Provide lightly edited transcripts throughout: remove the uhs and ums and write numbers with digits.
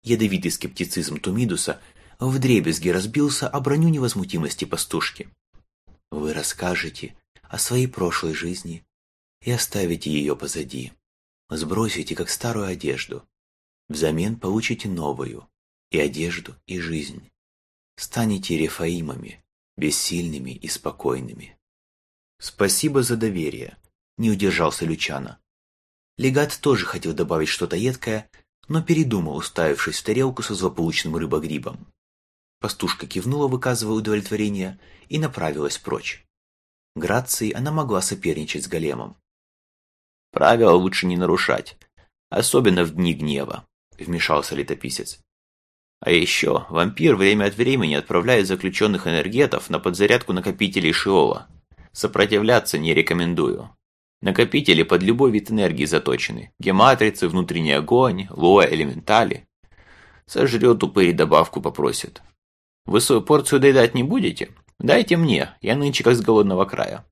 Ядовитый скептицизм Тумидуса вдребезги разбился о броню невозмутимости пастушки. «Вы расскажете о своей прошлой жизни и оставите ее позади. Сбросите, как старую одежду. Взамен получите новую, и одежду, и жизнь. Станете рефаимами, бессильными и спокойными». «Спасибо за доверие», — не удержался Лючано. Легат тоже хотел добавить что-то едкое, но передумал, уставившись в тарелку со злополучным рыбогрибом. Пастушка кивнула, выказывая удовлетворение, и направилась прочь. Грацией она могла соперничать с големом. «Правила лучше не нарушать, особенно в дни гнева», — вмешался летописец. «А еще вампир время от времени отправляет заключенных энергетов на подзарядку накопителей Шиола. Сопротивляться не рекомендую. Накопители под любой вид энергии заточены. Гематрицы, внутренний огонь, лоа, элементали. Сожрет упырь и добавку попросит. Вы свою порцию доедать не будете? Дайте мне, я нынче как с голодного края».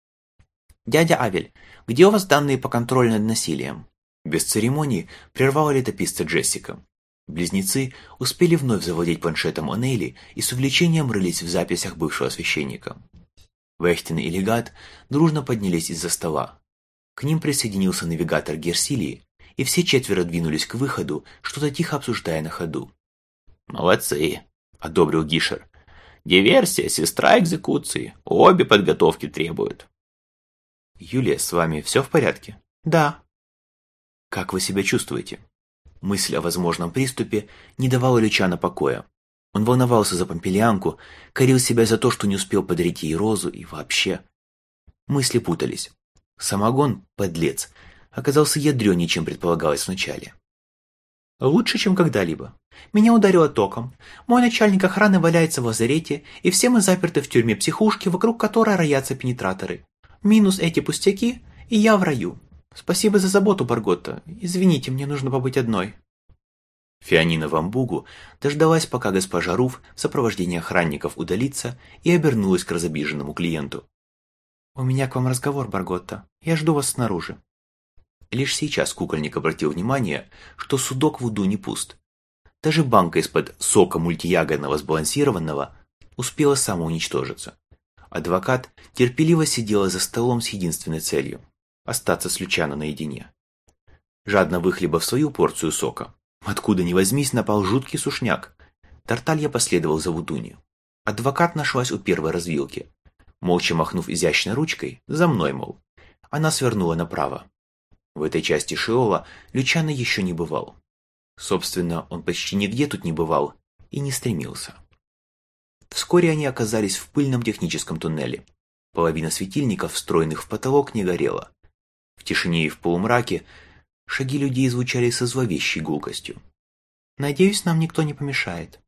«Дядя Авель, где у вас данные по контролю над насилием?» Без церемонии прервала летописца Джессика. Близнецы успели вновь завладеть планшетом Онейли и с увлечением рылись в записях бывшего священника. Вехтин и Легат дружно поднялись из-за стола. К ним присоединился навигатор Герсилии, и все четверо двинулись к выходу, что-то тихо обсуждая на ходу. «Молодцы», — одобрил Гишер. «Диверсия, сестра экзекуции. Обе подготовки требуют». «Юлия, с вами все в порядке?» «Да». «Как вы себя чувствуете?» Мысль о возможном приступе не давала Лючано покоя. Он волновался за Помпелианку, корил себя за то, что не успел подарить ей розу, и вообще. Мысли путались. Самогон, подлец, оказался ядрёнее, чем предполагалось вначале. «Лучше, чем когда-либо. Меня ударило током. Мой начальник охраны валяется в лазарете, и все мы заперты в тюрьме психушки, вокруг которой роятся пенетраторы. Минус эти пустяки, и я в раю. Спасибо за заботу, Барготта. Извините, мне нужно побыть одной». Фианина Вамбугу дождалась, пока госпожа Руф в сопровождении охранников удалится, и обернулась к разобиженному клиенту. «У меня к вам разговор, Барготта. Я жду вас снаружи». Лишь сейчас кукольник обратил внимание, что судок в уду не пуст. Даже банка из-под сока мультиягодного сбалансированного успела самоуничтожиться. Адвокат терпеливо сидела за столом с единственной целью – остаться с Лючано наедине. Жадно выхлебав свою порцию сока, откуда ни возьмись, напал жуткий сушняк. Тарталья последовал за Вудуни. Адвокат нашлась у первой развилки. Молча махнув изящной ручкой, за мной, мол. Она свернула направо. В этой части Шиола Лючано еще не бывал. Собственно, он почти нигде тут не бывал и не стремился. Вскоре они оказались в пыльном техническом туннеле. Половина светильников, встроенных в потолок, не горела. В тишине и в полумраке шаги людей звучали со зловещей гулкостью. «Надеюсь, нам никто не помешает».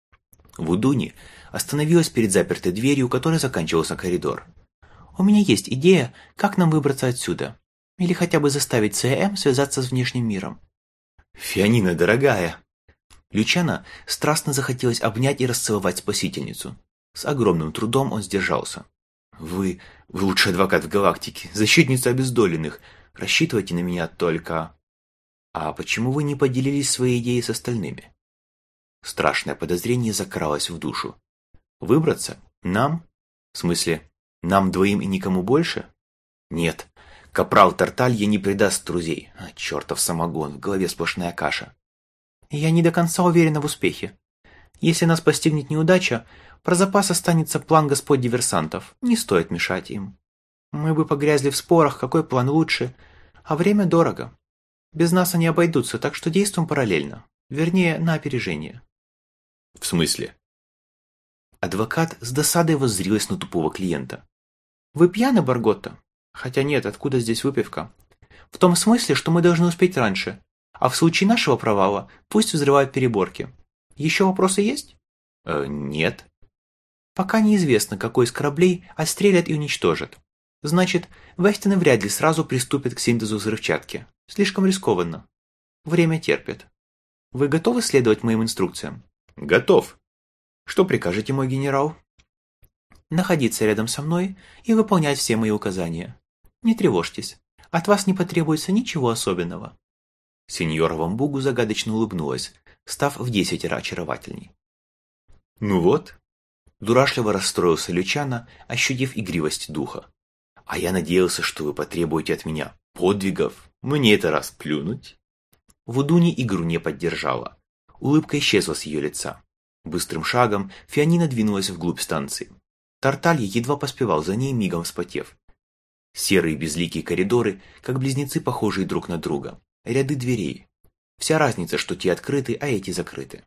Вудуни остановилась перед запертой дверью, которая заканчивался коридор. «У меня есть идея, как нам выбраться отсюда. Или хотя бы заставить ЦМ связаться с внешним миром». «Фианина, дорогая!» Лючано страстно захотелось обнять и расцеловать спасительницу. С огромным трудом он сдержался. Вы лучший адвокат в галактике, защитница обездоленных. Рассчитывайте на меня только...» «А почему вы не поделились своей идеей с остальными?» Страшное подозрение закралось в душу. «Выбраться? Нам? В смысле, нам двоим и никому больше?» «Нет, капрал Тарталья не предаст друзей. Чертов самогон, в голове сплошная каша». «Я не до конца уверена в успехе. Если нас постигнет неудача, про запас останется план господ диверсантов. Не стоит мешать им. Мы бы погрязли в спорах, какой план лучше, а время дорого. Без нас они обойдутся, так что действуем параллельно. Вернее, на опережение». «В смысле?» Адвокат с досадой воззрилась на тупого клиента. «Вы пьяны, Барготта? Хотя нет, откуда здесь выпивка? В том смысле, что мы должны успеть раньше, а в случае нашего провала пусть взрывают переборки. Еще вопросы есть?» «Нет». «Пока неизвестно, какой из кораблей отстрелят и уничтожат. Значит, Вехтины вряд ли сразу приступят к синтезу взрывчатки. Слишком рискованно. Время терпит. Вы готовы следовать моим инструкциям?» «Готов. Что прикажете, мой генерал?» «Находиться рядом со мной и выполнять все мои указания. Не тревожьтесь, от вас не потребуется ничего особенного». Сеньора Вамбугу загадочно улыбнулась, став в 10 очаровательней. «Ну вот», – дурашливо расстроился Лючано, ощутив игривость духа. «А я надеялся, что вы потребуете от меня подвигов. Мне это раз плюнуть». Вудуни игру не поддержала. Улыбка исчезла с ее лица. Быстрым шагом Фианина двинулась вглубь станции. Тарталья едва поспевал за ней, мигом вспотев. Серые безликие коридоры, как близнецы, похожие друг на друга. Ряды дверей. Вся разница, что те открыты, а эти закрыты.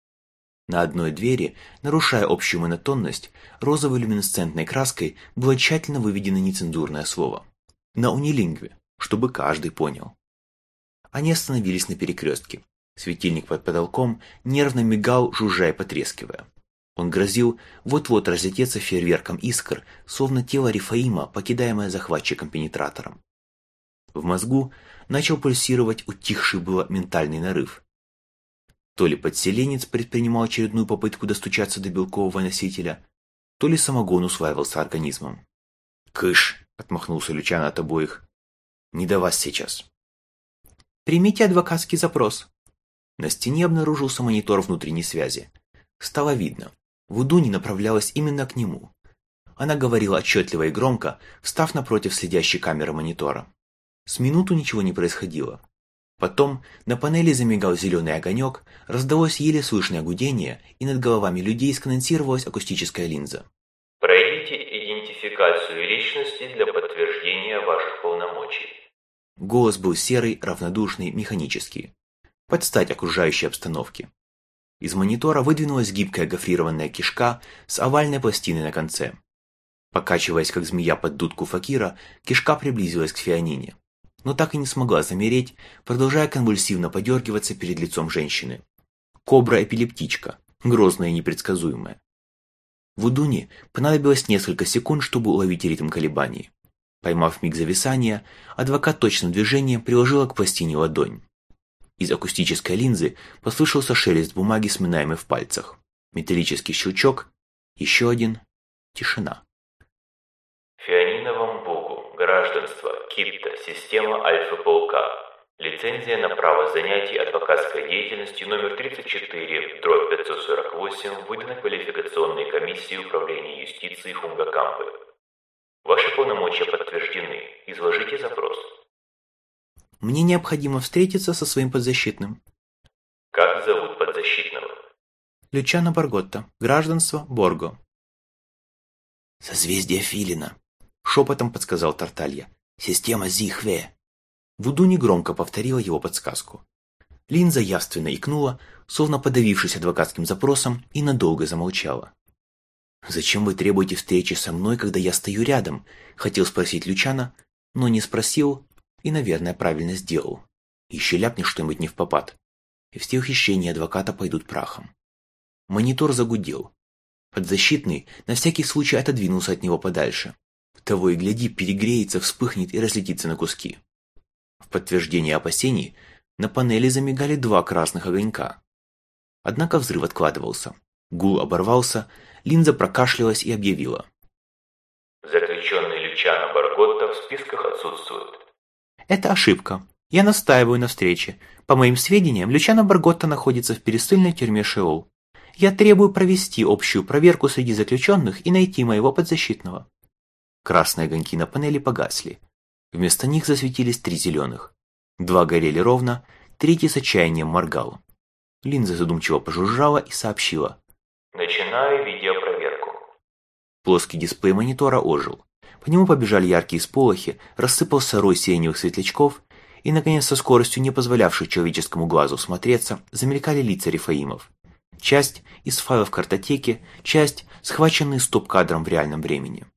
На одной двери, нарушая общую монотонность, розовой люминесцентной краской было тщательно выведено нецензурное слово. На унилингве, чтобы каждый понял. Они остановились на перекрестке. Светильник под потолком нервно мигал, жужжа и потрескивая. Он грозил вот-вот разлететься фейерверком искр, словно тело Рифаима, покидаемое захватчиком-пенетратором. В мозгу начал пульсировать утихший было ментальный нарыв. То ли подселенец предпринимал очередную попытку достучаться до белкового носителя, то ли самогон усваивался организмом. «Кыш!» — отмахнулся Лючано от обоих. «Не до вас сейчас». «Примите адвокатский запрос». На стене обнаружился монитор внутренней связи. Стало видно, Вудуни направлялась именно к нему. Она говорила отчетливо и громко, встав напротив следящей камеры монитора. С минуту ничего не происходило. Потом на панели замигал зеленый огонек, раздалось еле слышное гудение, и над головами людей сконденсировалась акустическая линза. «Пройдите идентификацию личности для подтверждения ваших полномочий». Голос был серый, равнодушный, механический. Под стать окружающей обстановке. Из монитора выдвинулась гибкая гофрированная кишка с овальной пластиной на конце. Покачиваясь, как змея под дудку факира, кишка приблизилась к Фианине, но так и не смогла замереть, продолжая конвульсивно подергиваться перед лицом женщины. Кобра-эпилептичка, грозная и непредсказуемая. Вудуни понадобилось несколько секунд, чтобы уловить ритм колебаний. Поймав миг зависания, адвокат точным движением приложила к пластине ладонь. Из акустической линзы послышался шелест бумаги, сминаемой в пальцах. Металлический щелчок, еще один, тишина. Фианиновому Богу, гражданство, Кипта, система Альфа-полка. Лицензия на право занятий адвокатской деятельностью номер 34/548 выдана квалификационной комиссией Управления юстиции Хунгакампы. Ваши полномочия подтверждены. Изложите запрос. Мне необходимо встретиться со своим подзащитным. Как зовут подзащитного? Лючано Барготта. Гражданство Борго. «Созвездие Филина», — шепотом подсказал Тарталья. «Система Зихве». Вудуни громко повторила его подсказку. Линза явственно икнула, словно подавившись адвокатским запросом, и надолго замолчала. «Зачем вы требуете встречи со мной, когда я стою рядом?» — хотел спросить Лючано, но не спросил и, наверное, правильно сделал. Еще ляпнешь что-нибудь невпопад, и все ухищрения адвоката пойдут прахом. Монитор загудел. Подзащитный на всякий случай отодвинулся от него подальше. Того и гляди, перегреется, вспыхнет и разлетится на куски. В подтверждение опасений на панели замигали 2 красных огонька. Однако взрыв откладывался. Гул оборвался, линза прокашлялась и объявила. Заключенный Лючано Барготта в списках отсутствует. Это ошибка. Я настаиваю на встрече. По моим сведениям, Лючано Барготта находится в пересыльной тюрьме Шеол. Я требую провести общую проверку среди заключенных и найти моего подзащитного. Красные огоньки на панели погасли. Вместо них засветились 3 зеленых. 2 горели ровно, 3 с отчаянием моргал. Линза задумчиво пожужжала и сообщила. Начинаю видеопроверку. Плоский дисплей монитора ожил. По нему побежали яркие сполохи, рассыпался рой сиреневых светлячков, и, наконец, со скоростью, не позволявшей человеческому глазу смотреться, замелькали лица Рифаимов. Часть из файлов картотеки, часть, схваченные стоп-кадром в реальном времени.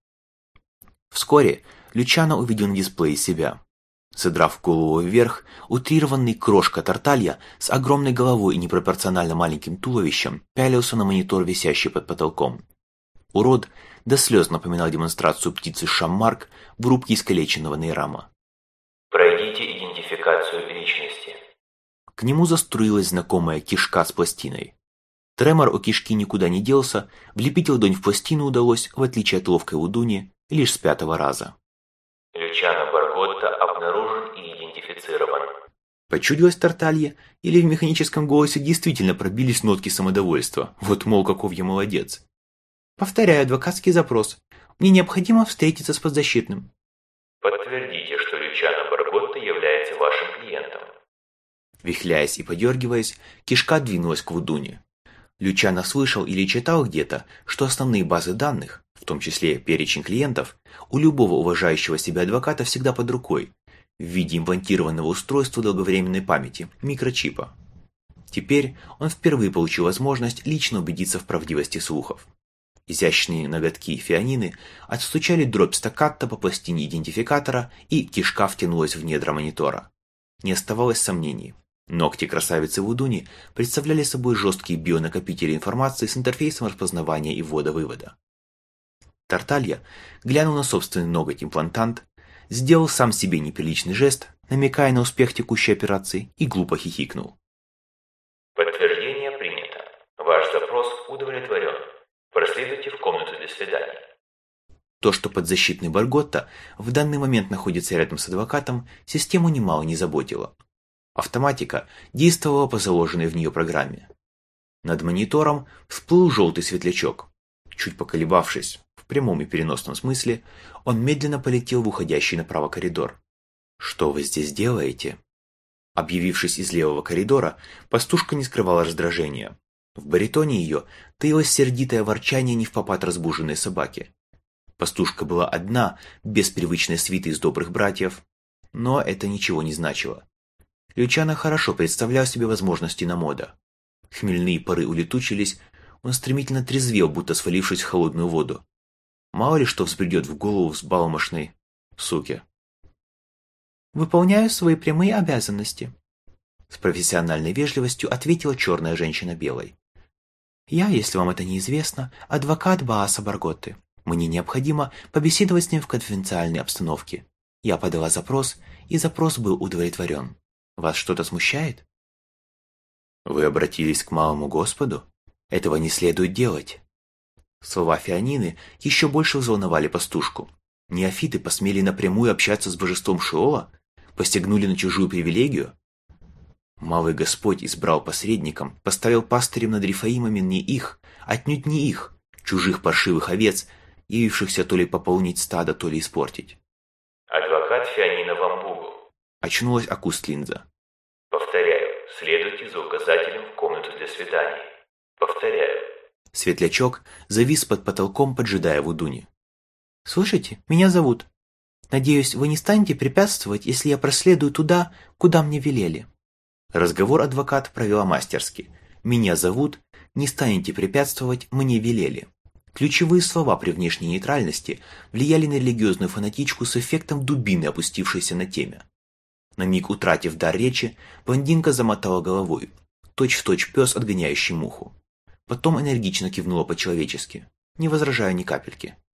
Вскоре Лючано увидел на дисплее себя. Задрав голову вверх, утрированный крошка Тарталья с огромной головой и непропорционально маленьким туловищем пялился на монитор, висящий под потолком. Урод до слез напоминал демонстрацию птицы Шаммарк в рубке искалеченного нейрама. Пройдите идентификацию личности. К нему заструилась знакомая кишка с пластиной. Тремор у кишки никуда не делся, влепить ладонь в пластину удалось, в отличие от ловкой Вудуни, лишь с 5-го раза. Лючано Барготта обнаружен и идентифицирован. Почудилось Тарталье, или в механическом голосе действительно пробились нотки самодовольства? Вот, мол, каков я молодец. Повторяю адвокатский запрос. Мне необходимо встретиться с подзащитным. Подтвердите, что Лючано Барготта является вашим клиентом. Вихляясь и подергиваясь, кишка двинулась к Вудуне. Лючано слышал или читал где-то, что основные базы данных, в том числе перечень клиентов, у любого уважающего себя адвоката всегда под рукой, в виде имплантированного устройства долговременной памяти, микрочипа. Теперь он впервые получил возможность лично убедиться в правдивости слухов. Изящные ноготки Фианины отстучали дробь стаккато по пластине идентификатора, и кишка втянулась в недра монитора. Не оставалось сомнений. Ногти красавицы Вудуни представляли собой жесткие бионакопители информации с интерфейсом распознавания и ввода-вывода. Тарталья глянул на собственный ноготь-имплантант, сделал сам себе неприличный жест, намекая на успех текущей операции, и глупо хихикнул. Подтверждение принято. Ваш запрос удовлетворен. Проследуйте в комнату для свиданий. То, что подзащитный Барготта в данный момент находится рядом с адвокатом, систему немало не заботило. Автоматика действовала по заложенной в нее программе. Над монитором всплыл желтый светлячок. Чуть поколебавшись, в прямом и переносном смысле, он медленно полетел в уходящий направо коридор. «Что вы здесь делаете?» Объявившись из левого коридора, пастушка не скрывала раздражения. В баритоне ее таилось сердитое ворчание невпопад разбуженной собаки. Пастушка была одна, без привычной свиты из добрых братьев, но это ничего не значило. Лючано хорошо представлял себе возможности Намода. Хмельные пары улетучились, он стремительно трезвел, будто свалившись в холодную воду. Мало ли что взбредет в голову взбалмошной суке. «Выполняю свои прямые обязанности», — с профессиональной вежливостью ответила черная женщина белой. «Я, если вам это неизвестно, адвокат Бааса Барготты. Мне необходимо побеседовать с ним в конфиденциальной обстановке. Я подала запрос, и запрос был удовлетворен. Вас что-то смущает?» «Вы обратились к малому Господу? Этого не следует делать». Слова Фианины еще больше взволновали пастушку. Неофиты посмели напрямую общаться с божеством Шиола? Посягнули на чужую привилегию? Малый Господь избрал посредником, поставил пастырем над Рифаимами не их, отнюдь не их, чужих паршивых овец, явившихся то ли пополнить стадо, то ли испортить. Адвокат Фианина Вамбугу. Очнулась Акустлинза. Повторяю, следуйте за указателем в комнату для свиданий. Повторяю. Светлячок завис под потолком, поджидая Вудуни. «Слышите, меня зовут. Надеюсь, вы не станете препятствовать, если я проследую туда, куда мне велели». Разговор адвокат провела мастерски. «Меня зовут, не станете препятствовать, мне велели». Ключевые слова при внешней нейтральности влияли на религиозную фанатичку с эффектом дубины, опустившейся на темя. На миг утратив дар речи, блондинка замотала головой, точь-в-точь пес, отгоняющий муху. Потом энергично кивнула по-человечески, не возражая ни капельки.